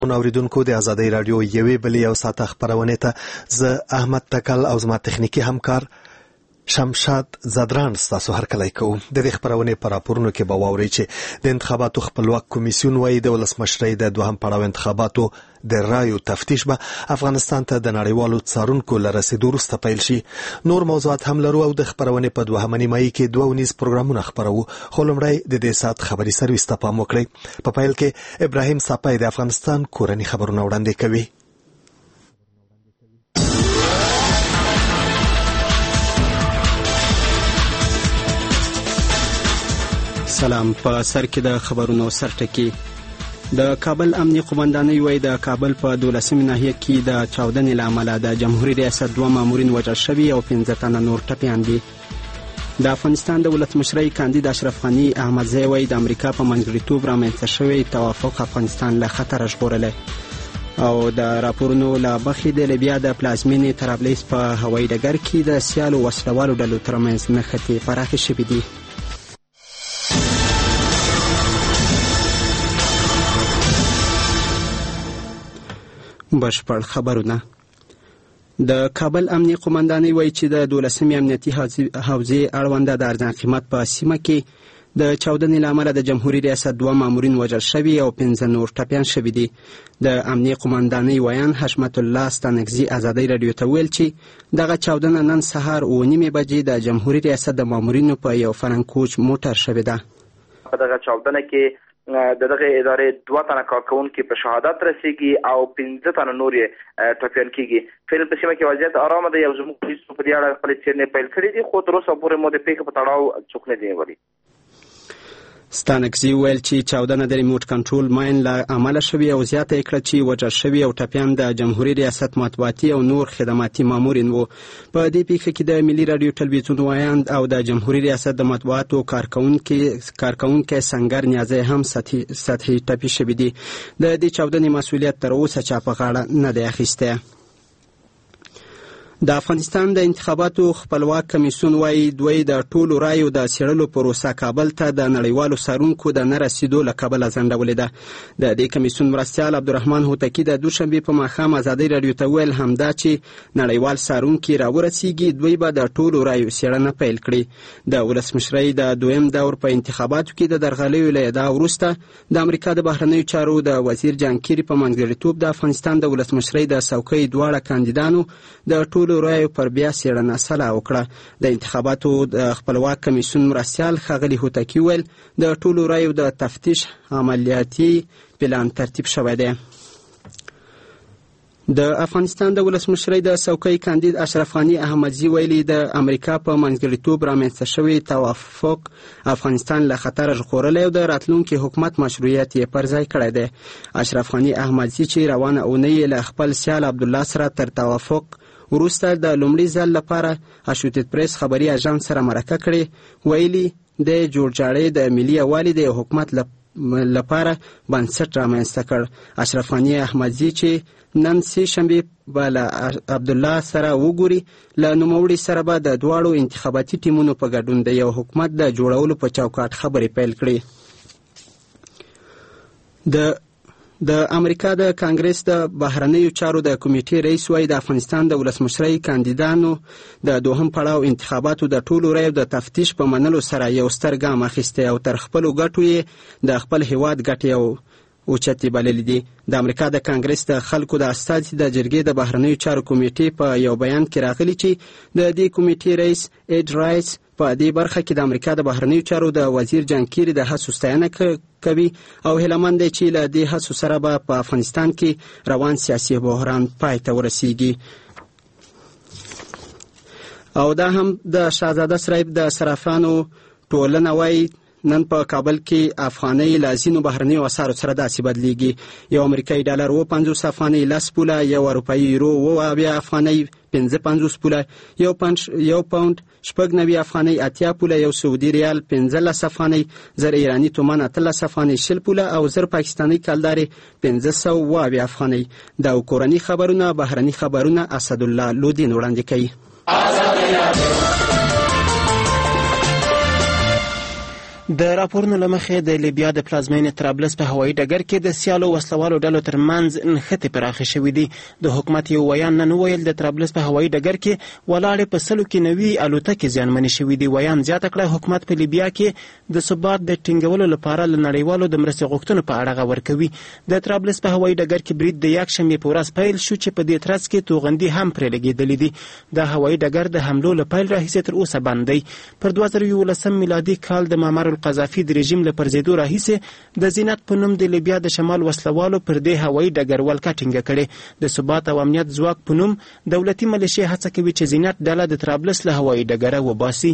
اوریدونکو د ازادۍ رادیو یوې بلې او ساعته خبرونه ته زه احمد تکل او زما تخنیکی همکار شمشاد زدران ستاسو هرکلی کوم. د دې خبرونه پر راپورونو کې به واورئ چې د انتخاباتو خپلواک کمیسیون وايي د ولسمشرۍ د دوهم پړاو انتخاباتو د رایو تفتیش به افغانستان ته د نړیوالو څارونکو له رسیدو وروسته پیل شي. نور موضوعات هم لرو او د خبرونه په دوهمه نیمایي کې 2 پروګرامونه خبرو. خو لومړی د دې ساعت خبري سرویس ته پام وکړئ. په پیل کې ابراهیم صاپای د افغانستان کورنی خبرونه وړاندې کوي. سلام. په سر کې د خبرونو سرټکی. د کابل امنیه قومندانۍ وايي د کابل په 12مې ناحیه کې د چاودنې له امله د جمهوریت ریاست 2 مامورین وژل شوي او 15 تنه نور ټپیان دي. د افغانستان د ولسمشرۍ کاندید اشرف غني احمدزی وايي د امریکا په منځګړیتوب رامنځته شوی توافق افغانستان له خطر ژغورلی. او د راپورونو له مخې د لیبیا د پلازمینې طرابلس په هوایي ډګر کې د سیالو وسلوالو ډلو ترمنځ نښتې پراخې شوې دي. بشپړ خبرونه. د کابل امنیه قومندانۍ وايي چې د 12مې امنیتي حوزې اړونده د ارزان قیمت په سیمه کې د چاودنې له امله د جمهوریت ریاست 2 مامورین وژل شوي او 15 نور ټپیان شوي دي. د امنیه قومندانۍ ویان حشمت الله ستانکزي ازادۍ رادیو ته ویل چې دغه چاودنه نن سهار 9:30 بجې د جمهوریت ریاست د مامورینو په یو فرنکوچ موټر شوې ده. په دغه چاودنه کې دغه ادارې 2 تنه کارکونکي په شهادت رسیږي او 15 تنه نور ټپیان کیږي. فعلا په سیمه کې وضعیت آرام دی او زموږ پولیسو په دې اړه خپل څېړنې پیل کړې دي، خو تر اوسه پورې مو د پیښې په تړاو څوک نه دی ویلي. ستانکزي ویل چې چاودنه د ریموټ کنټرول ماین له امله شوې او زیاته یې کړه چې وژل شوي او ټپیان د جمهوریت ریاست مطبوعاتي او نور خدماتي مامورین وو. په دې پیښه کې د ملي رادیو ټلویزیون ویاند او د جمهوریت ریاست د مطبوعاتو کارکونکي سنگر نیازی هم سطحي ټپي شوي دي. د دې چاودنې مسؤلیت تر اوسه چا په غاړه نه دی اخیستی. د افغانستان د انتخاباتو خپلواک کمیسیون وايي دوی د ټولو رایو د څېړلو پروسه کابل ته د نړیوالو څارونکو د نه رسیدو له کبله ځنډولې ده. د دې کمیسیون مرستیال عبدالرحمن هوتکي د دوشنبې په ماښام ازادۍ رادیو ته ویل همدا چې نړیوال څارونکي راورسیږي دوی به د ټولو رایو څېړنه پیل کړي. د ولسمشرۍ د دویم دور په انتخاباتو کې د درغلیو له ادعا وروسته د امریکا د بهرنیو چارو د وزیر جان کیري په منځګړیتوب د افغانستان د ولسمشرۍ د څوکۍ دواړه کاندیدانو د ټولو رایو پر بیا څېړنه سلا وکړه. د انتخاباتو د خپلواک کمیسیون مرستیال ښاغلي هوتکي ویل د ټولو رایو د تفتیش عملیاتي پلان ترتیب شوی دی. د افغانستان د ولسمشرۍ د څوکۍ کاندید اشرف غني احمدزي ویلي د امریکا په منځګړیتوب رامنځته شوی توافق افغانستان له خطر ژغورلی او د راتلونکي حکومت مشروعیت یې پر ځای کړی دی. اشرف غني احمدزي چې روانه اونۍ له خپل سیال عبدالله سره تر توافق وروسته د لومړي ځل لپاره اشوتیت پریس خبري اژانس سره مرکه کړې ویلي د جوړجاړي د ملي یووالي د حکومت لپاره بنسټ رامنځته کړ. اشرف غني احمدزي چې نن سه شنبه به له عبدالله سره وګوري له نوموړي سره به د دواړو انتخاباتي ټیمونو په ګډون د یو حکومت د جوړولو په چوکاټ خبرې پیل کړي. د امریکا د کانګرس د بهرنیو چارو د کمیټې رئیس وايي د افغانستان د ولسمشرۍ کاندیدانو د دوهم پړاو انتخاباتو د ټولو رایو د تفتیش په منلو سره یو ستر ګام اخیستی او تر خپلو ګټو یې د خپل هیواد ګټې او اوچتې بللې دي. د امریکا د کانګرس د خلکو د استازي د جرګې د بهرنیو چارو کمیټې په یو بیان کې راغلي چې د دې کمیټې رئیس ایډ رایس په دې برخه کې د امریکا د بهرنیو چارو د وزیر جان کیري د هڅو ستاینه کوي او هیله مند دی چې له دې هڅو سره به په افغانستان کې روان سیاسي بحران پای ته ورسیږي. او دا هم د شاهزاده صاحب د صرافانو ټولنه وايي نن په کابل کې افغانۍ له ځینو بهرنیو اسعارو سره داسې بدلیږي. یو امریکایي ډالر 50 افغانۍ 10 پوله، یو اروپایي یورو 9 افغانۍ 55 پوله، یو پاوند 90 افغانۍ 80 پوله، یو سعودي ریال 15 افغانۍ، زر ایرانی تومان 13 افغانۍ 20 پوله او زر پاکستانی کلدارې 520 افغانۍ. دا کورني خبرونه. بهرني خبرونه اسدالله لودین وړاندې کوي. د راپورونو له مخې د لیبیا د پلازمینې طرابلس په هوایي ډګر کې د سیالو وسلوالو ډلو ترمنځ نښتې پراخې شوې دي. د حکومت یو ویان نن وویل د طرابلس په هوایي ډګر کې ولاړې په 100 کې 90 الوتکې زیانمنې شوې دي. ویان زیاته کړه حکومت په لیبیا کې د ثبات د ټینګولو لپاره له نړیوالو د مرستې غوښتنو په اړه غور کوي. د طرابلس په هوایي ډګر کې برید د یکشنبې په ورځ پیل شو چې په دې ترڅ کې توغندي هم پرې لګېدلې دي. د هوایي ډګر د حملو له پیل راهیسې تر اوسه بند دی. پر 2011 میلادي کال د معمر القذافي د رژیم له پرځېدو راهیسې د زینت په نوم د لیبیا د شمال وسلوالو پر دې هوایي ډګر ولکه ټینګه کړې. د ثبات او امنیت ځواک په نوم دولتي ملیشې هڅه کوي چې زینت ډله د طرابلس له هوایي ډګره وباسي.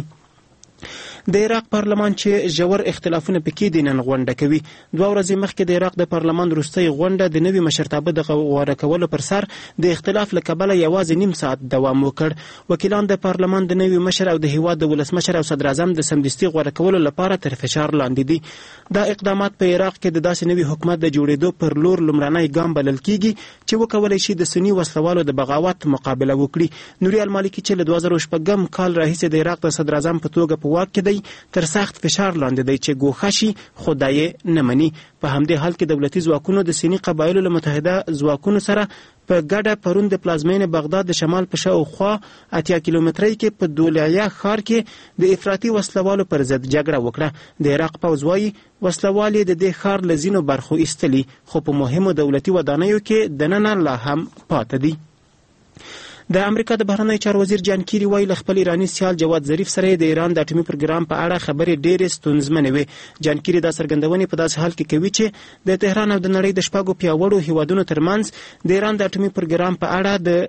د عراق پارلمان چې ژور اختلافونه پکې دي نن غونډه کوي. 2 ورځې مخکې د عراق د پارلمان وروستۍ غونډه د نوي مشرتابه د غوره کولو پر سر د اختلاف له کبله یوازې نیم ساعت دوام وکړ. وکیلان د پارلمان د نوي مشر او د هیواد د ولسمشر او صدر اعظم د سمدستي غوره کولو لپاره تر فشار لاندې دي. دا اقدامات په عراق کې د داسې نوي حکومت د جوړېدو پر لور لومړنی ګام بلل کیږي چې وکولای شي د سني وسلوالو د بغاوت مقابله وکړي. نوري المالکي چې له 2016 کال راهیسې د عراق د صدر اعظم په توګه په واک کې دی تر سخت فشار لاندې دی چې ګوښه شي خو دا یې نه مني. په همدې حال کې دولتي ځواکونو د سني قبایلو له متحده ځواکونو سره په ګډه پرون د پلازمینې بغداد د شمال په شاوخوا 80 کیلومترۍ کې په دولعیه ښار کې د افراطي وسلوالو پر ضد جګړه وکړه. د عراق پوځ وایي وسلوال د دې ښار له ځینو برخو ایستلي خو په مهمو دولتي ودانیو کې دننه لا هم پاتې دي. د امریکا د بهرنیو چارو وزیر جان کیری وایي له خپل ایراني سیال جواد ظریف سره د ایران د اټومي پروګرام په اړه خبرې ډېرې ستونزمنې وي. جان کیری دا څرګندونې په داسې حال کې کوي چې د تهران او د نړۍ د شپږو پیاوړو هیوادونو ترمنځ د ایران د اټومي پروګرام په اړه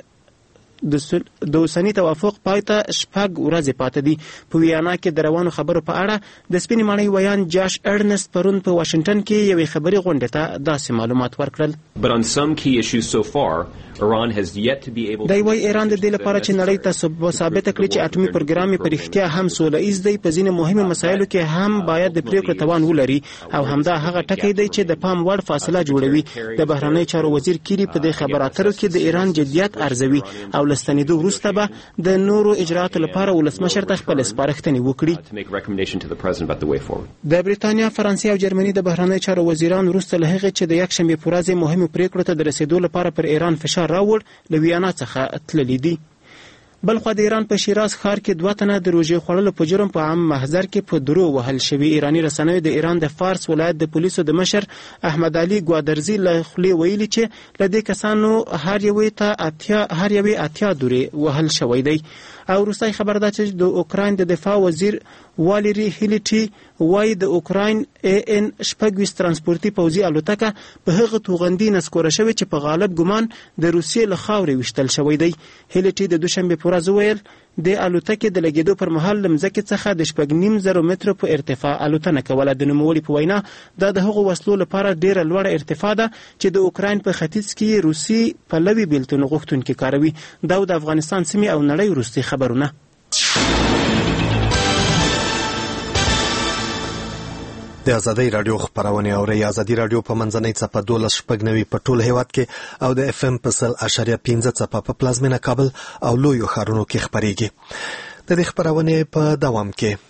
د اوسني توافق پای ته 6 ورځې پاتې دي. په ویانا کې د روانو خبرو په اړه د سپینې ماڼۍ ویان جاش ارنست پرون په واشنگټن کې یوې خبري غونډې ته داسې معلومات ورکړل. دی وايي ایران د دې لپاره چې نړۍ ته ثابته کړي چې اټومي پروګرام په رښتیا هم سوله ایز دی په ځینې مهمو مسایلو کې هم باید د پریکړې توان ولري او همدا هغه ټکی دی چې د پام وړ فاصله جوړوي. د بهرنیو چارو وزیر کیری په دې خبرو اترو کې د ایران جدیت ارزوي او لستنیدو وروسته به د نورو اجراءاتو لپاره ولسمشر ته خپل سپارښتنې وکړي. د بریتانیا، فرانسې او جرمني د بهرنیو چارو وزیران وروسته له هغې چې د یکشنبې په ورځ مهمو پریکړو ته د رسیدو لپاره پر ایران فشار راوړ له ویانا څخه تللي دي. بلخوا د ایران په شیراز ښار کې 2 تنه د روژې خوړلو په جرم په عام محضر کې په درو وهل شوي. ایراني رسنیو د ایران د فارس ولایت د پولیسو د مشر احمد علي ګوادرزي له خولې ویلي چې له دې کسانو هر یوې 80 دورې وهل شوی دی. او وروستی خبر دا چې د اوکراین د دفاع وزیر والری هیلیټي وایي د اوکراین AN-26 ترانسپورتي پوځي الوتکه په هغه توغندي نسکوره شوې چې په غالب ګمان د روسیې له خاورې ویشتل شوی دی. هیلیټي د دوشنبې په ورځ وویل د الوتکې د لګېدو پر مهال له مځکې څخه د 9.5 مترو په ارتفاع الوتنه کوله. د نوموړي په وینا دا د هغو وسلو لپاره ډیره لوړه ارتفاع ده چې د اوکراین په ختیځ کې روسي پلوي بیلتون غوښتونکي کاروي. دا د افغانستان سیمې او نړۍ وروستي خبرونه. د ازادۍ راډیو خبرونه اوري. ازادي راډیو په منځنۍ څپه 12.9 په ټول هیواد کې او د FM په 100.15 څپه په پلازمینه کابل او لویو ښارونو کې خبريږي. د دې خبرونه په دوام کې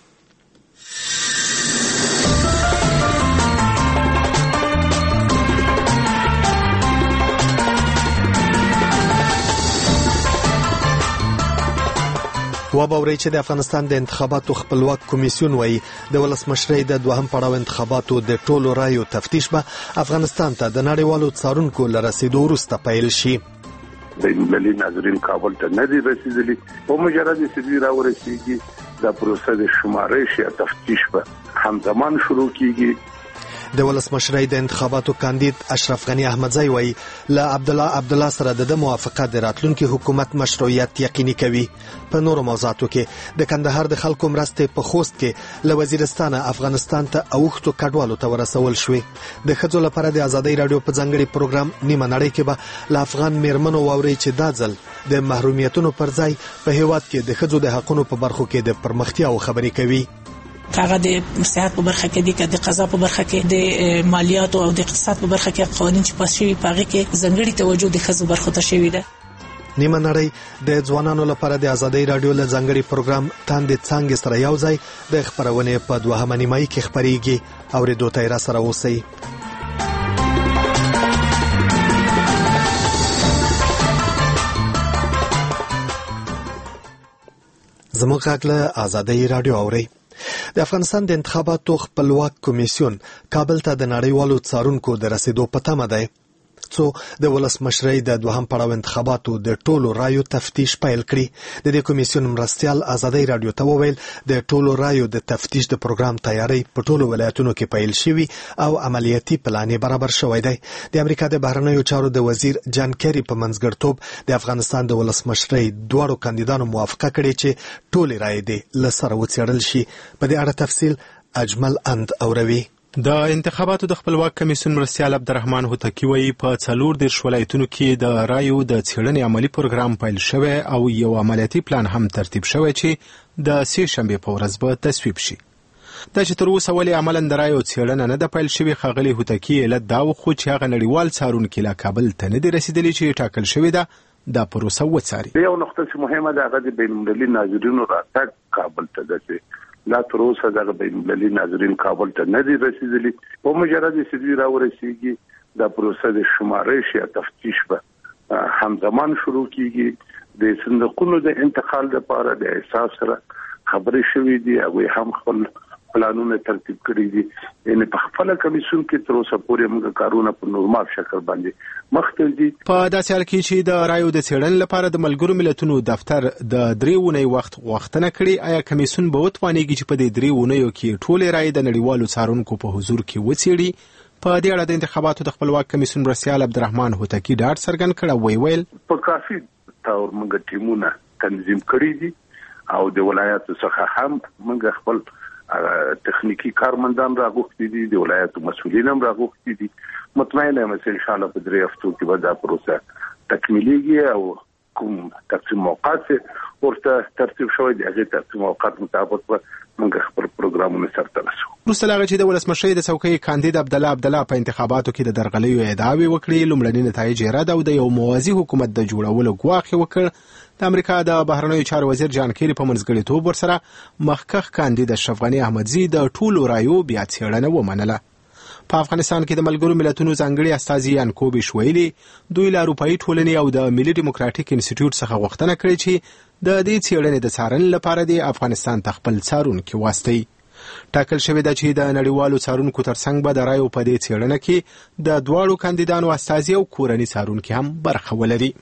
وباوري چې د افغانستان د انتخاباتو خپلواک کمیسیون وایي د ولسمشرۍ د دوهم پړاو انتخاباتو د ټولو رایو تفتیش به افغانستان ته د نړیوالو څارونکو لرسیدو وروسته پیل شي. د ملي ناظرین کابل ته نه دي رسیدلي. په مجرد چې راورسیږي د پروسه د شمارش یا تفتیش به همزمان شروع کیږي. د ولسمشرۍ د انتخاباتو کاندید اشرف غنی احمدزی وایي له عبدالله سره د موافقه د راتلونکي حکومت مشروعیت یقیني کوي. په نورو موضوعاتو کې د کندهار د خلکو مرستې په خوست کې له وزیرستان افغانستان ته اوښتو کډوالو ته ورسول شوې. د ښځو لپاره د ازادۍ راډیو په ځانګړي پروګرام نیمه نړۍ کې به له افغان میرمنو واوري چې دا ځل د محرومیتونو پر ځای په هیواد کې د ښځو د حقونو په برخو کې د پرمختیا خبرې کوي. کاغه د صحت په برخه کې د قضا په برخه کې د مالیاتو او د اقتصاد په برخه کې قوانين چې پاس شوي پاغه کې ځنګړي توجه د خزو برخه ته شوی ده. نیمه نړۍ د ځوانانو لپاره د ازادۍ رادیو له ځانګړي پروګرام تاندې څانګې سره یو ځای د خبرونې په دوهمه نیمایي کې خبرېږي. اورېدو ته یې راسره اوسئ. زموږ غږ له ازادۍ رادیو اورئ. د افغانستان د انتخاباتو خپلواک کمیسیون کابل ته د نړیوالو څارونکو د رسیدو په تمه دی، څو د ولسمشرۍ د دوهم پړاو انتخاباتو د ټولو رایو تفتیش پیل کړي. د دې کمیسیون مرستیال ازادۍ رادیو ته وویل د ټولو رایو د تفتیش د پروګرام تیاری په ټولو ولایتونو کې پیل شوی او عملیاتي پلان برابر شوی دی. د امریکا د بهرنیو چارو د وزیر جان کیری په منځګړیتوب د افغانستان د ولسمشرۍ دواړو کاندیدانو موافقه کړې چې ټولې رایې دې له سره وڅېړل شي. په دې اړه تفصیل اجمل اند اوروي. د انتخاباتو د خپلواک کمیسیون مرستیال عبدالرحمن هوتکی وایي په 14 ولایتونو کې د رایو د څېړنې عملی پروګرام پیل شوی او یو عملیاتي پلان هم ترتیب شوی چې د سې شنبې په ورځ به تصویب شي. دا چې تر اوسه ولې عملاً د رایو څېړنه نه ده پیل شوې، ښاغلي هوتکی علت دا وښود چې هغه نړیوال څارونکي لا کابل ته نه دي رسېدلي چې ټاکل شوې ده دا پروسه وڅاري. یو نقطه چې مهمه ده هغه د بین‌المللي ناظرینو راتګ کابل ته ده چې لا تر اوسه د بین‌المللي ناظرین کابل ته نه دي رسیدلي. په مجرد چې دوی راورسیږي دا پروسه د شمارش یا تفتیش به همزمان شروع کیږي. د صندوقونو د انتقال لپاره د احساس سره خبرې شوې دي او هم خپل پلانونه ترتیب کړی دي. یعنی په خپل کمیسیون کې تر اوسه پورې موږ کارونه په نورمال شکل باندې مخته دي. په داسې حال کې چې د رایو د څېړنې لپاره د ملګرو ملتونو دفتر د 3 اونۍ وخت غوښتنه کړې، آیا کمیسیون به وتوانیږي چې په دې 3 اونیو کې ټولې رایې د نړیوالو څارونکو په حضور کې وڅېړي؟ په دې اړه د انتخاباتو د خپلواک کمیسیون مرستیال عبدالرحمن هوتکی ډاډ څرګند کړ او ویل په کافي تور موږ ټیمونه تنظیم کړی دي او د ولایتو څخه هم موږ خپل تخنیکی کارمندان راغوښتي دي، د ولایتو مسؤلین هم راغوښتي دي. مطمئن یم چې ان شاء الله په 3 هفتو کې به دا پروسه تکمیلېږي او کوم تقسیم موقعات ورته ترتیب شوی دی هغه ترتیب موقعات مطابق موږ خپل پروګرامونه سرته رسو. وروسته له هغه چې د ولسمشرۍ د څوکۍ کاندید عبدالله په انتخاباتو کې د درغلیو ادعاوې وکړې، لومړني نتایج یې رد او د یو موازي حکومت د جوړولو ګواښ یې وکړ. د امریکا د بهرنیو چارو وزیر جان کیری په منځګړیتوب ورسره مخکښ کاندید اشرف غني احمدزي د ټولو رایو بیا څېړنه ومنله. په افغانستان کې د ملګرو ملتونو ځانګړي استازي یانکوبیش ویلي دوی له اروپایي ټولنې او د ملي ډیموکراتیک انسټیټیوټ څخه غوښتنه کړې چې د دې څېړنې د څارنې لپاره د افغانستان ته خپل څارونکي واستوي. ټاکل شوې ده چې د نړیوالو څارونکو ترڅنګ به د رایو په دې څېړنه کې د دواړو کاندیدانو استازي او کورني څارونکي هم برخه ولري.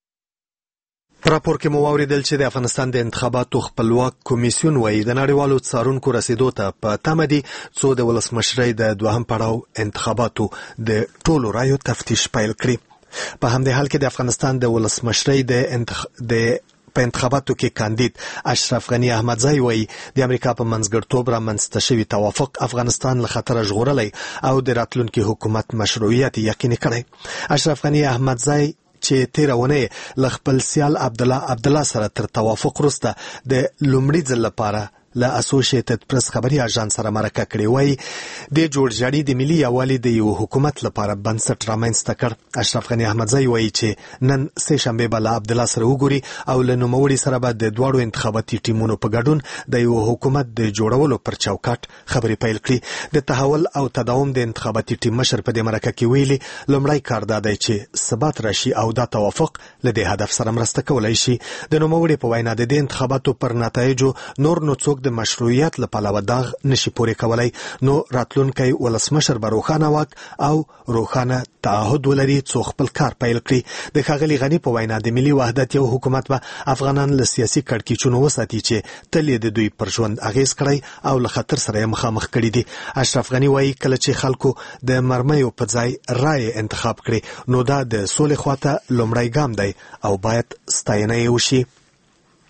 راپور کې مو واوریدل چې د افغانستان د انتخاباتو خپلواک کمیسیون وایي د نړیوالو څارونکو رسیدو ته په تمه دي څو د ولسمشرۍ د دوهم پړاو انتخاباتو د ټولو رایو تفتیش پیل کړي. په همدې حال کې د افغانستان د ولسمشرۍ د په انتخاباتو کې کاندید اشرف غني احمدزي وایي د امریکا په منځګړیتوب رامنځته شوی توافق افغانستان له خطره ژغورلی او د راتلونکي حکومت مشروعیت یقیني کړی. اشرف غني احمدزي چې 13 اونۍ له خپل سیال عبدالله سره تر توافق وروسته د لومړي ځل لپاره له اسوسییټډ پریس خبري اژانس سره مرکه کړې وایي د جوړجاړي د ملي یووالي د یو حکومت لپاره بنسټ رامنځته کړ. اشرف غني احمدزي وایي چې نن سې شنبه به له عبدالله سره وګوري او له نوموړي سره به د دواړو انتخاباتي ټیمونو په ګډون د یو حکومت د جوړولو پر چوکاټ خبرې پیل کړي. د تحول او تداوم د انتخاباتي ټیم مشر په دې مرکه کې ویلي لومړی کار دا دی چې ثبات راشي او دا توافق له دې هدف سره مرسته کولای شي. د نوموړي په وینا د انتخاباتو پر نتایجو نور نو څوک د مشروعیت له پلوه داغ نشي پورې کولای، نو راتلونکی ولسمشر به روښانه واک او روښانه تعهد ولري څو خپل کار پیل کړي. د ښاغلي غني په وینا د ملي وحدت یو حکومت به افغانان له سیاسي کړکېچونو وساتي چې تل یې د دوی پر ژوند اغیز کړی او له خطر سره یې مخامخ کړي دي. اشرف غني وایي کله چې خلکو د مرمیو په ځای رای انتخاب کړي نو دا د سولې خواته لومړی ګام دی او باید ستاینه یې وشي.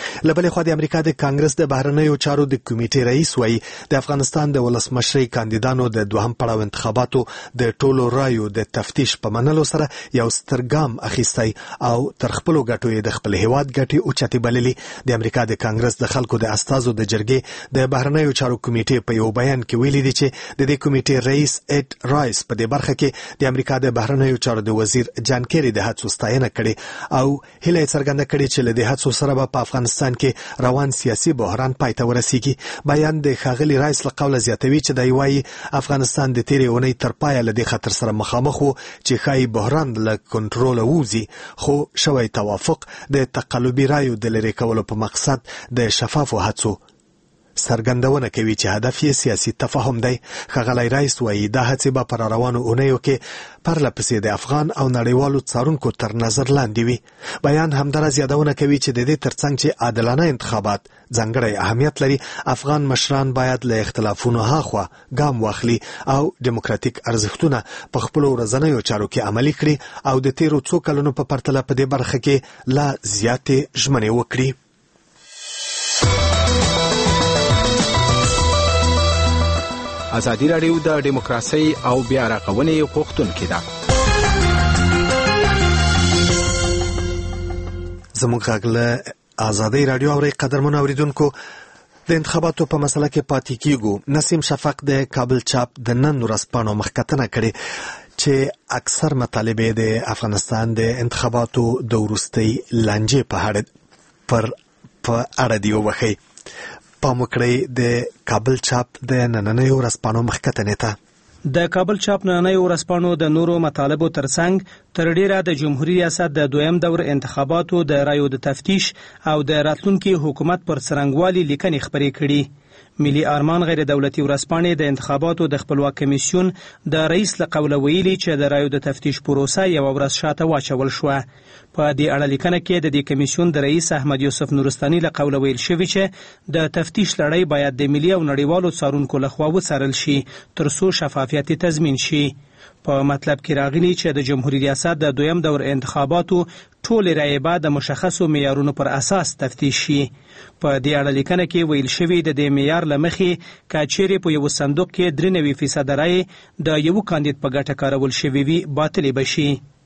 لبلې خو د امریکا د کانګرس د بهرنیو چارو د کمیټې رئیس وایي د افغانستان د ولسمشرۍ کاندیدانو د دوهم پړاو انتخاباتو د ټولو رایو د تفتیش په منلو سره یو ستر ګام اخیستی او تر خپلو ګټو د خپل هیواد ګټې اوچتې بللې. د امریکا د کانګرس د خلکو د استازو د جرګې د بهرنیو چارو کمیټې په یو بیان کې ویلي دي چې د دې کمیټې رئیس اډ رایس په دې برخه کې د امریکا د بهرنیو چارو د وزیر جان کیری د هڅو ستاینه کړې او هیله څرګنده کړې چې له دې هڅو سره په افغانستان کې روان سیاسي بحران پای ته ورسیږي. بیان د ښاغلي رایس له قوله زیاتوي چې دی وايي افغانستان د تیرې اونۍ تر پایه له دې خطر سره مخامخ وو چې ښایي بحران له کنټروله ووځي، خو شوی توافق د تقلبي رایو د لرې کولو په مقصد د شفافو هڅو څرګندونه کوي چې هدف یې سیاسي تفاهم دی. ښاغلی رایس وایي دا هڅې به پر روانو اونیو کې پرله پسې د افغان او نړیوالو څارونکو تر نظر لاندې وي. بیان همداراز یادونه کوي چې د دې ترڅنګ چې عادلانه انتخابات ځانګړی اهمیت لري، افغان مشران باید له اختلافونو هاخوا ګام واخلي او دیموکراتیک ارزښتونه په خپلو ورځنیو چارو کې عملي کړي او د تیرو څو کلونو په پرتله په دې برخه کې لا زیاتې ژمنې وکړي. ازادي راډیو د دیموکراسي او بیا رغونې غوښتونکې ده. زموږ غږ له ازادي راډیو اوري. قدرمن اوریدونکو، د انتخاباتو په مسله کې پاتې کیږو. نسیم شفق د کابل چاپ د نن ورځپاڼو مخکتنه کړې چې اکثر مطالبه د افغانستان د انتخاباتو د وروستۍ لانجې په اړه دی وبخي. پام وکړئ د کابل چاپ د نننیو ورځپاڼو مخکتنې ته. د کابل چاپ نننیو ورځپاڼو د نورو مطالبو ترڅنګ تر ډیره د جمهوریت ریاست د دویم دور انتخاباتو د رایو د تفتیش او د راتلونکي حکومت پر څرنګوالي لیکنې خپرې کړي. ملي ارمان غیر دولتي ورځپاڼې د انتخاباتو د خپلواک کمیسیون د رئیس له قوله ویلي چې د رایو د تفتیش پروسه یو ورځ شاته واچول شوه. په دې اړه لیکنه کې د دې کمیسیون د رئیس احمد یوسف نورستاني له قوله ویل شوی چې د تفتیش لړۍ باید د ملي او نړیوالو څارونکو لخوا وڅارل شي ترڅو شفافیت تضمین شي. په مطلب کې راغلي چې د جمهوریت ریاست د دویم دور انتخاباتو ټول رایې به د مشخصو معیارونو پر اساس تفتیش شي. په دې اړه لیکنه کې ویل شوی د دې معیار له مخې که چیرې په یو صندوق کې 93% رایې د یو کاندید په ګټه کارول شوی وي باطلې بشي.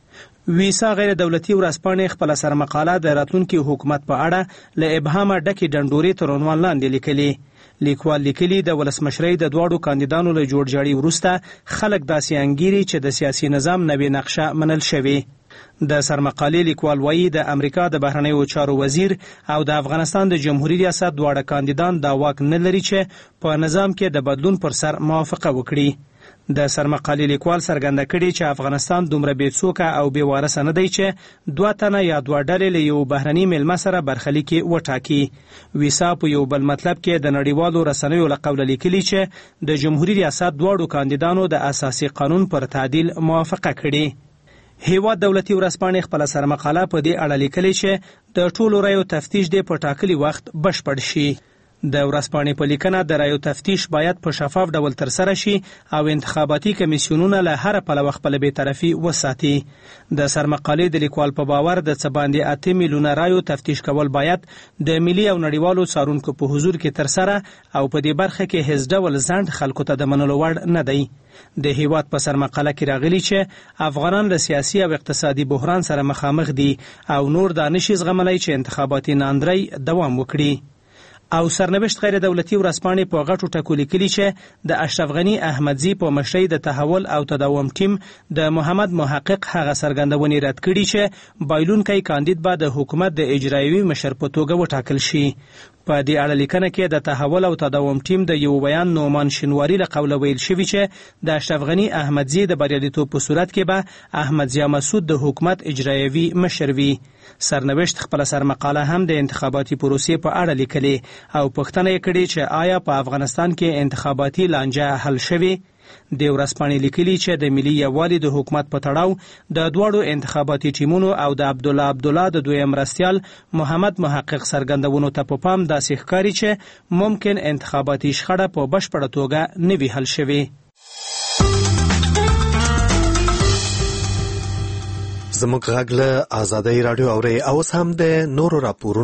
ویسا غیر دولتي ورځپاڼې خپل سرمقاله د راتلونکي حکومت په اړه له ابهامه ډکې ډنډورې تر عنوان لاندې لیکلي. لیکوال لیکلي د ولسمشرۍ د دواړو کاندیدانو له جوړجاړي وروسته خلک داسې انګیري چې د سیاسي نظام نوې نقشه منل شوې. د سرمقالې لیکوال وایي د امریکا د بهرنیو چارو وزیر او د افغانستان د جمهوریت ریاست دواړه کاندیدان دا واک نه لري چې په نظام کې د بدلون پر سر موافقه وکړي. د سرمقالې لیکوال څرګنده کړي چې افغانستان دومره بېڅوکه او بې وارثه نه دی چې دوه تنه یا دوه ډلې له یو بهرني میلمه سره برخلیک وټاکي. ویسا په یو بل مطلب کې د نړیوالو رسنیو له قوله لیکلي چې د جمهوریت ریاست دواړو کاندیدانو د اساسي قانون پر تعدیل موافقه کړي. هیواد دولتي ورځپاڼې خپل سرمقاله په دې اړه لیکلي چې د ټولو رایو تفتیش د په ټاکلي وخت بشپړ شي. د ورځپاڼې په لیکنه د رایو تفتیش باید په شفاف ډول ترسره شي او انتخاباتي کمیسیونونه له هر پلوه خپل بی‌طرفي وساتي. د سرمقالې د لیکوال په باور د څه باندې 8 میلیونه رایو تفتیش کول باید د ملي او نړیوالو څارونکو په حضور کې ترسره او په دې برخه کې هیڅ ډول ځنډ خلکو ته د منلو وړ نه دی. د هیواد په سرمقاله کې راغلي چې افغانان له سیاسي او اقتصادي بحران سره مخامخ دي او نور دا نشي زغملی چې انتخاباتي ناندرۍ دوام وکړي. او سرنوشت غیر دولتي ورځپاڼې په غټو ټکو لیکلي چې د اشرف غني احمدزي په مشرۍ د تحول او تداوم ټیم د محمد محقق هغه څرګندونې رد کړي چې بایلونکی کاندید به د حکومت د اجرایوي مشر په توګه وټاکل شي. په دې اړه لیکنه کې د تحول او تداوم ټیم د یو بیان نومان شینواری له قوله ویل شوی چې د اشرف غني احمدزي د بریالیتوب په صورت کې به احمد ضیاء مسعود د حکومت اجرایوي مشر وي. سرنوشت خپل سرمقاله هم د انتخاباتي پروسې په اړه لیکلي او پوښتنه یې کړې چې آیا په افغانستان کې انتخاباتي لانجه حل شوې. د ورځپاڼې لیکلي چې د ملي یووالي د حکومت په تړاو د دواړو انتخاباتي ټیمونو او د عبدالله د دویم مرستیال محمد محقق څرګندونو ته په پام داسې ښکاري چې ممکن انتخاباتي شخړه په بشپړه توګه نه وي حل شوې. زموږ غږ له ازادي راډیو اوري او هم د نورو راپورونو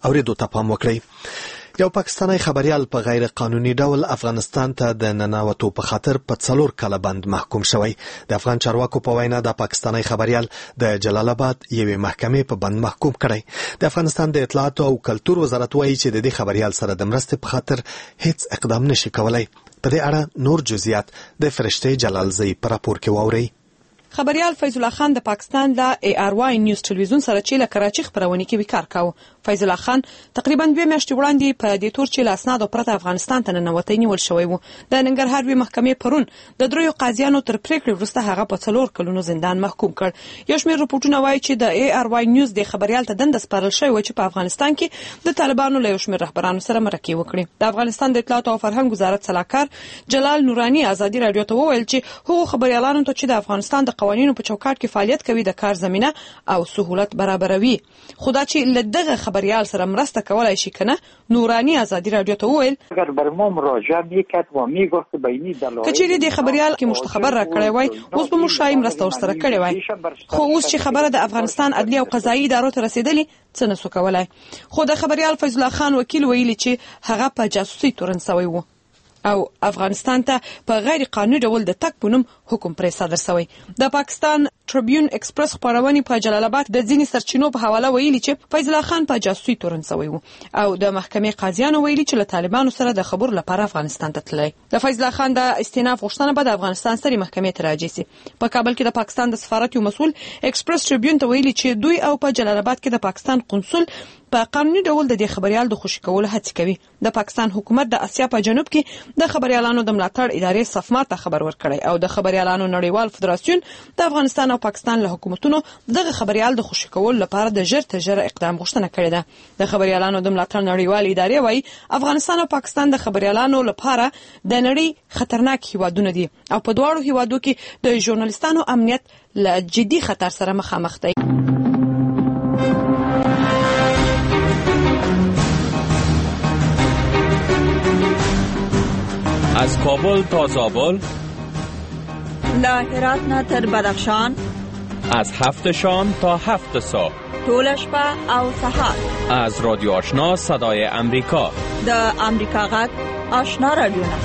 اوریدو ته پام وکړئ. یو پاکستانی خبريال په غیر قانوني ډول افغانستان ته د ننوتو په خاطر په 4 کاله بند محکوم شوی. د افغان چارواکو په وینا د پاکستانی خبريال د جلال آباد یوې محکمې په بند محکوم کړی. د افغانستان د اطلاعات او کلتور وزارت وایي چې د دې خبريال سره د مرستې په خاطر هیڅ اقدام نشي کولای. په دې اړه نور جزئیات د فرشته جلالزئی په راپور کې واورئ. خبريال فیض الله خان د پاکستان د ARY نیوز ټلویزیون سره چې له کراچي خبرونه کې وکړ کاوه. فیض الله خان تقریبا 2 میاشتې وړاندې په دې تور چې لاسناد پرته افغانستان ته ننوتې نیول شوی و. د ننګرهار وی محکمې پرون د 3 قاضیانو تر پریکړې وروسته هغه په 4 کلونو زندان محکوم کړ. یو شمېر رپورټونه وایي چې د ARY نیوز د خبريال ته دند سپارل شوی و چې په افغانستان کې د طالبانو له یو شمېر رهبرانو سره مرکه وکړي. د افغانستان د اطلاعات او فرهنګ وزارت صلاحکار جلال نورانی ازادي رادیو ته وویل چې هغه خبريالانو ته چې د افغانستان د قوانینو په چوکاټ کې فعالیت کوي د کار زمينه او سہولت برابروي. خدا چې لدغه خبريال سره مرسته کولای شي کنه. نورانی ازادي رادیو ته وویل اگر بر ما مراجعه میکرد و میگفت بینی دلایل کچېری د خبريال کې مشتخبر را کړی وای اوس به مشای مرسته ورسره کړی وای. خو اوس چې خبره د افغانستان عدلي او قضایي ادارو ته رسیدلې څه نسو کولای. خو د خبريال فیض الله خان وکیل ویلي چې هغه په جاسوسي تورن شوی و او افغانستان ته په غیر قانوني ډول د تک پونم حکم پرې صادر شوی. د پاکستان ټریبیون ایکسپریس خبرونه په جلال آباد د ځینې سرچینو په حواله ویلي چې فیض الله خان په جاسوسي تورن شوی و او د محکمې قاضیانو ویلي چې له طالبانو سره د خبرو لپاره افغانستان ته تللی. د فیض الله خان د استئناف غوښتنه به د افغانستان سترې محکمې ته راځي سي. په کابل کې د پاکستان د سفارت یو مسؤل ایکسپریس ټریبیون ته ویلي چې دوی او په جلال آباد کې د پاکستان قنصل په قانوني ډول د دې خبريال د خوشی کولو هڅه کوي. د پاکستان حکومت د اسیا په جنوب کې د خبريالانو د ملاتړ ادارې صفما ته خبر ورکړی او د خبريالانو نړیوال فدراسیون د افغانستان او پاکستان له حکومتونو دغه خبريال د خوشی کولو لپاره د ژر تر اقدام غوښتنه کړې ده. د خبريالانو د ملاتړ نړیوال ادارې وايي افغانستان او پاکستان د خبريالانو لپاره د نړۍ خطرناک هیوادونه دي او په دواړو هیوادو کې د ژورنالیستانو امنیت له جدي خطر سره مخامخ دي. از کابل تا زابل، له هرات نه تر بدخشان، از 7 شام تا 7 صبح، ټول شپه او سهار، از رادیو آشنا صدای امریکا، د امریکا غږ آشنا رادیو نه.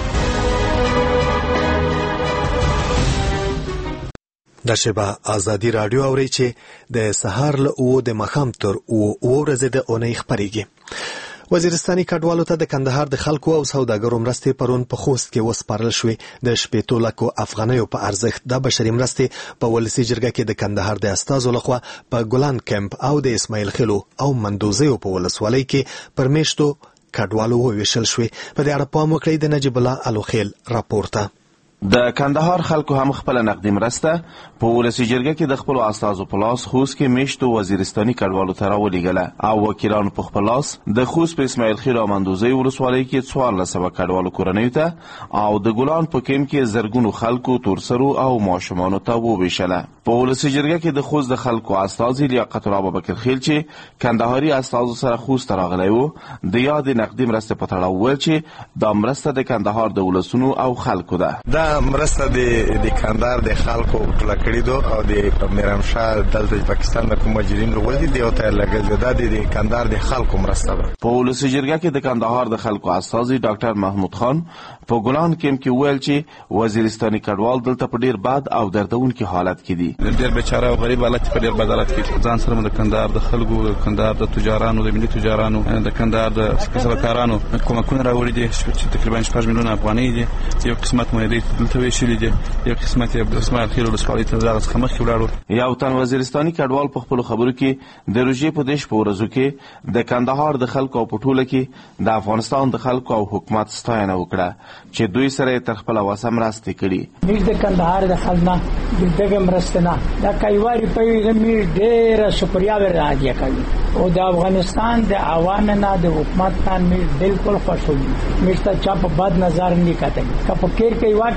د شبه ازادي رادیو اوري چې د سهار له او د مخام تر او ورځې د اونۍ خبريږي. وزیرستاني کډوالو ته د کندهار د خلکو او سوداګرو مرستې پرون په خوست کې وسپارل شوې. د 15 لک افغانیو په ارزښت د بشري مرستې په ولسی جرګه کې د کندهار د استازو لخوا په ګلان کمپ او د اسماعیل خیلو او مندوزیو په ولسوالۍ کې پرمیشتو کډوالو وویشل شوې. په دې اړه پام وکړئ د نجیب الله الوخیل راپورته. د کندهار خلکو هم خپل نقدي مرسته په ولسی جرګه کې د خپل استازو په لاس خوست کې میشتو وزیرستاني کډوالو ته راولېږله او وکیلانو په خپل لاس د خوست په اسماعیل خیل او مندوزی ولسوالۍ کې 1400 کډوالو کورنیو ته او د ګلان په کمپ کې زرګونو خلکو تورسرو او ماشومانو ته وویشله. په ولسی جرګه کې د خوست د خلکو استاذ لیاقت الله ابوبکر خیل چې کندهاري استازو سره خوست راغلی و د یاد نقدي مرسته په تړاو ویل چې دا مرسته د کندهار د ولسونو او خلکو ده. مرسته د کندهار د خلکو ټول کړي دو او د میرمشاه دلته پاکستان د کوم مجرمین ورودي دی او ته لګل د کندهار د خلکو مرسته ده. په ولسی جرګه کې د کندهار د خلکو استاذ ډاکټر محمود خان په ګلان کمپ کې ویل چې وزیرستاني کډوال دلته په ډیر بد او دردونکي حالت کې دي. ډیر بیچاره او غریب حالت په ډیر بد حالت کې ځان سره د کندهار د خلکو د کندهار د تجارانو د ملي تجارانو د کندهار د کسبکارانو کومکونه راوړي دي چې تقریبا 6 میلیون افغانۍ دي. یو قسمت مې دلته ویشلې دي یو قسمت یې اسماعیل خیل ولسوالۍ ته ځاغس خمخ کې ولاړو. یو تن وزیرستاني کډوال په خپل خبرو کې د روژې په دیش په ورځو کې د کندهار د خلکو او پټوله کې د افغانستان د خلکو او حکومت ستاینه وکړه چې دوی سره تر خپل وسه مرسته کړي. موږ د کندهار د خلکو دغه مرسته نه دا کایواري په موږ ډېر شکریا ورته کوي او د افغانستان د عوام نه د حکومت باندې بالکل خوشو موږ ته چا په بد نظر نه کتل. که فکر کوي واکه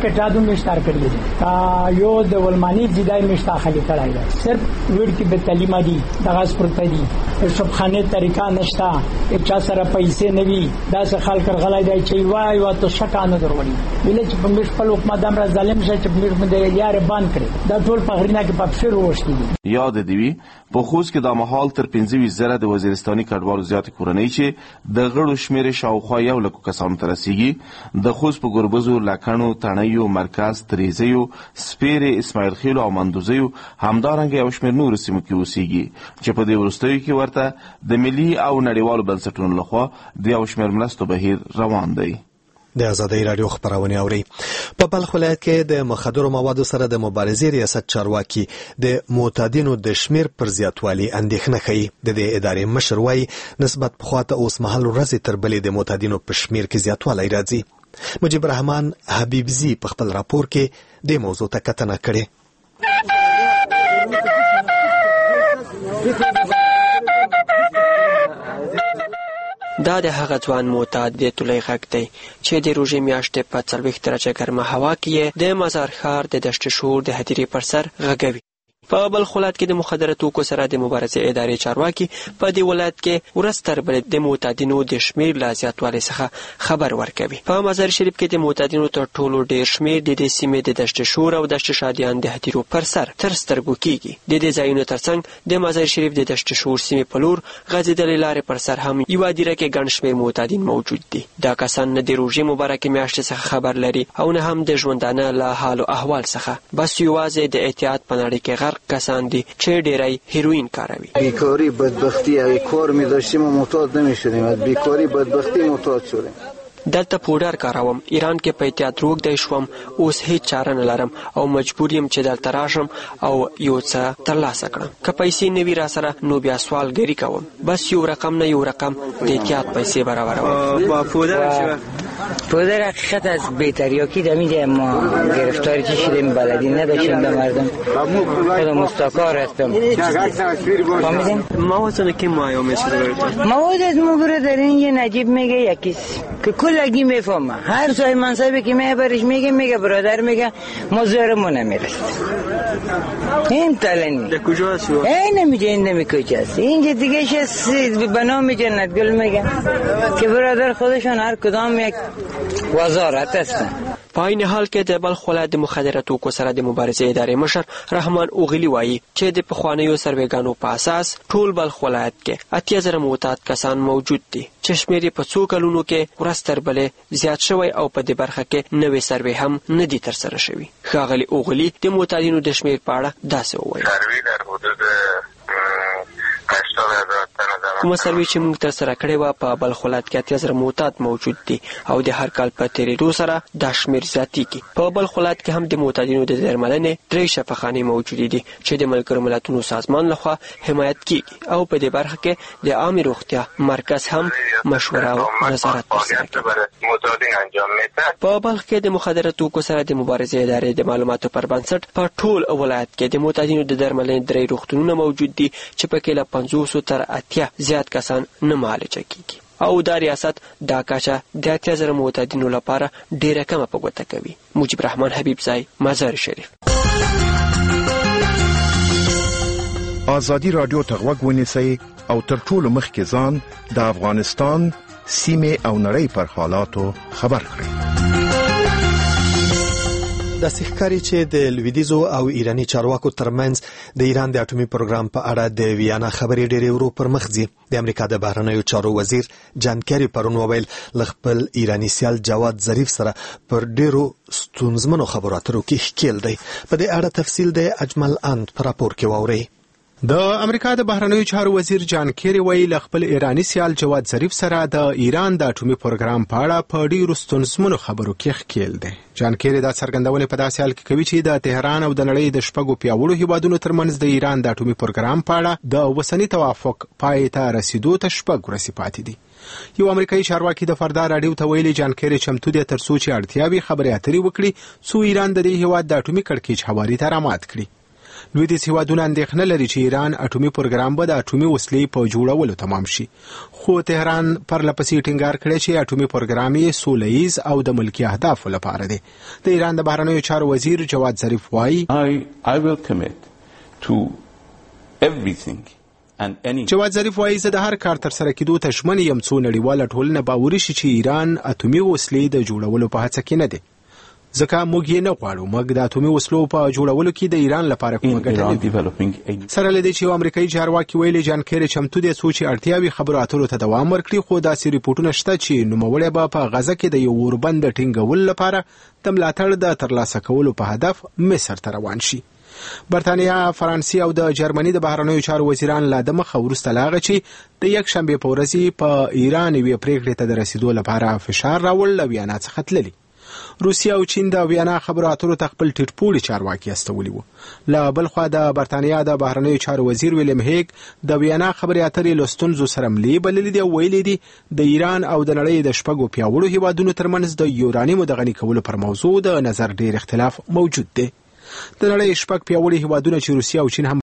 اټادو مشتار کړی یو د ولمانی ځای مشتا خالي کړای دا صرف وړ کې به تعلیم دي دغه سپورت دي شپخانه طریقہ نشتا چا سره پیسې نه وي دا څه خلک غلای دی چې وای وا ته شکانه درولې ویل چې په مش په لوک مادام را ظالم شه چې میر مده یار باندې کړی دا ټول په غرینا کې په شروع وشتي یاد دی په خوست کې د محال تر 15 زره د وزیرستاني کډوالو زیات کورنۍ چې د غړو شمیر شاوخوا 1 لک کسانو ته رسیږي د خوست په ګربزو لکانو تڼیو مرکز تریزیو سپیره اسماعیل خیل او مندوزیو همدارنګه یو شمیر نور سیمو کې اوسېږي چې په دې ورستیو کې ورته د ملي او نړیوالو بنسټونو لخوا د یو شمیر مرستو بهیر روان دی. د آزادۍ رادیو خبرونه اوري. په بلخ ولایت کې د مخدرو موادو سره د مبارزې ریاست چارواکي د معتادینو د شمیر پر زیاتوالي اندېښنه کوي. د دې ادارې مشر وايي نسبت پخواته اوس مهال ورځې تر بلې د معتادینو په شمیر کې زیاتوالی راځي. مجيب الرحمن حبیبزي په خپل راپور کې د موضوع ته کتنه کړې. دا د هغه ځوان معتاد د طلوع غږ دی چې د روژې میاشتې په 40 درجه ګرمه هوا کې د مزار ښار د دشت شور د هدیرې پر سر غږوي. په بلخ ولایت کې د مخدره توکو سره د مبارزې ادارې چارواکي په دې ولایت کې ورځ تر بلې د معتادینو د شمیر لا زیاتوالي څخه خبر ورکوي. په مزار شریف کې د معتادینو تر ټولو ډیر شمیر د دې سیمې د دشت شور او دشت شادیان د هدیرو پر سر تر سترګو کېږي. د دې ځایونو ترڅنګ د مزار شریف د دشت شور سیمې په لور غځېدلې لارې پر سر هم یوه هدیره کې ګڼ شمیر معتادین موجود دي. دا کسان نه د روژې مبارکې میاشتې څخه خبر لري او نه هم د ژوندانه له حال او احوال څخه، بس یوازې د احتیاط په نړۍ کې غرق کسان دي چې ډیری هیروین کاروي. بیکاری بدبختی اگه کار می داشتیم و معتاد نمی شدیم، از بیکاری بدبختی معتاد شدیم. دلته پودر کاروم، ایران کې په احتیاط روږدی شوم، اوس هیڅ چاره نه لرم او مجبور یم چې دلته راشم او یو څه ترلاسه کړم. که پیسې نه وي راسره نو بیا سوالګري کوم، بس یو رقم نه یو رقم د احتیاط پیسې برابروم. با پودر حقیقت از بی‌تریاکی دمیده ما گرفتاری که شدیم بلدی نداشتیم به مردم. خودم مستاکار هستم. فهمیدین؟ موادتون که معیامه شده براتون؟ مواد از مبره در این یه نجیب میگه یکیست که کلگی میفهمه. هر صاحب منصبی که میبرش میگه برادر میگه ما زورمون نمیرسه. این تلنی. در کجا هست شما؟ نمیگه این نمی کجاست. اینجا دیگه شست به نام جنت گل میگه که برادر خودشون هر کدام یک وزارت هستن. په این حال کې د بلخ ولایت د مخدره توکو سره د مبارزې ادارې مشر رحمان اوغلی وایي چې د پخوانیو سروېګانو په اساس ټول بلخ ولایت کې 8000 معتاد کسان موجود دي چې شمېر په څو کلونو کې ورځ تر بلې زیات شوی او په دې برخه کې نوې سروې هم نه دي ترسره شوي. ښاغلي اوغلی د معتادینو د شمېر په اړه داسې وویل: کومه سروې چې موږ ترسره کړې وه په بلخ ولایت کې 8000 معتاد موجود دي او د هر کال په تېرېدو سره دا شمېر زیاتېږي. په بلخ ولایت کې هم د معتادینو د درملنې 3 شفاخانې موجودې دي چې د ملګرو ملتونو سازمان لخوا حمایت کېږي او په دې برخه کې د عامې روغتیا مرکز هم مشوره او نظارت ترسره کوي. په بلخ کې د مخدره توکو سره د مبارزې ادارې د معلوماتو پر بنسټ په ټول ولایت کې د معتادینو د درملنې 3 روغتونونه موجود دي چې پکې له 500 تر 80 زیات کسان نه معالجه کیږي او دا ریاست دا کچه د 8000 معتادینو لپاره ډیره کمه په ګوته کوي. مجيب الرحمن حبیبزی، مزار شریف. آزادی رادیو ته غوږ ونیسئ او تر ټولو مخکې ځان د افغانستان سیمې او نړۍ پر حالاتو خبر کړئ. د ښکاري چې د لویدیزو او ایرانی چارواکو ترمنځ د ایران د اټومي پروګرام په اړه د ویانا خبرې ډېرې ورو پر مخ ځي. د امریکا د بهرنیو چارو وزیر جان کیری پرون وویل له خپل ایرانی سیال جواد ظریف سره پر ډېرو ستونزمنو خبرو اترو کې ښکیل دی. په دې اړه تفصیل د اجمل اند په راپور کې واورئ. د امریکا د بهرنیو چارو وزیر جان کیری وایي له خپل ایرانی سیال جواد ظریف سره د ایران د اټومي پروګرام په اړه په ډېرو ستونزمنو خبرو کې ښکیل دی. جان کیری دا څرګندونې په داسې حال کې کوي چې د تهران او د نړۍ د شپږو پیاوړو هیوادونو ترمنځ د ایران د اټومي پروګرام په اړه د اوسني توافق پای ته رسیدو ته 6 ورځې پاتې دي. یو امریکایي چارواکي د فردا راډیو ته ویلي جان کیری چمتو دی تر څو چې اړتیا وي خبرې اترې وکړي څو ایران د دې هیواد د اټومي کړکېچ هواري ته رامات کړي. لویدیځ هیوادونه اندېښنه لري چې ایران اټومي پروګرام به د اټومي وسلې په جوړولو تمام شي، خو تهران پرلپسې ټینګار کړی چې اټومي پروګرام یې سوله ییز او د ملکي اهدافو لپاره دی. د ایران د بهرنیو چارو وزیر جواد ظریف وایي جواد ظریف وایي زه د هر کار تر سره کېدو ته ژمن یم څو نړیواله ټولنه باوري شي چې ایران اټومي وسلې د جوړولو په هڅه کې نه دی، ځکه موږ یې نه غواړو. موږ د اټومي وسلو په جوړولو کې د ایران لپاره کومه ګټه نه وي. سره له دې چې یو امریکایي چارواکي ویلي جان کیری چمتو دی څو چې اړتیاوي خبرو اترو ته دوام ورکړي، خو داسې ریپورټونه شته چې نوموړی به په غزه کې د یو اوربند ټینګولو لپاره د ملاتړ د ترلاسه کولو په هدف مصر ته روان شي. برتانیا، فرانسې او د جرمني د بهرنیو چارو وزیران لا د مخه وروسته له هغه چې د یکشنبې په ورځ په ایران یوې پریکړې ته د رسیدو لپاره فشار راوړل له ویانا څخه تللي. روسیا او چین د ویانا خبرو اترو ته خپل ټیټپوړي چارواکي استولي وو. له بل خوا د برتانیا د بهرنیو چارو وزیر ویلیم هیګ د ویانا خبرې اترې له ستونزو سره ملي بللي دي او ویلي دي د ایران او د نړۍ د شپږو پیاوړو هیوادونو ترمنځ د یورانیمو د غني کولو پر موضوع د نظر ډیر اختلاف موجود دی. د نړۍ شپږ پیاوړي هیوادونه چې روسیا او چین هم